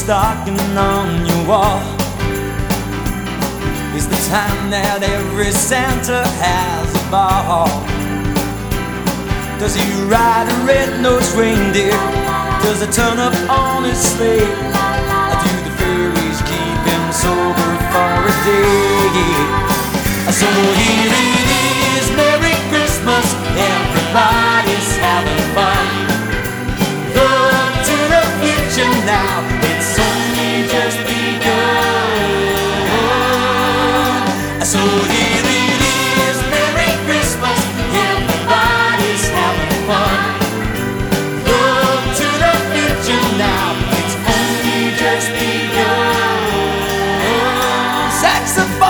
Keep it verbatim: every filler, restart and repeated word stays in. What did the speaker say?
stocking on your wall. It's the time that every Santa has a ball. Does he ride a red-nosed reindeer? Does he turn up on his sleigh? Do the fairies keep him sober for a day? So here it is, Merry Christmas, everybody's having fun. Look to the future now, it's only just begun. So here it is, Merry Christmas, everybody's having fun. Look to the future now, it's only just begun. Saxophone.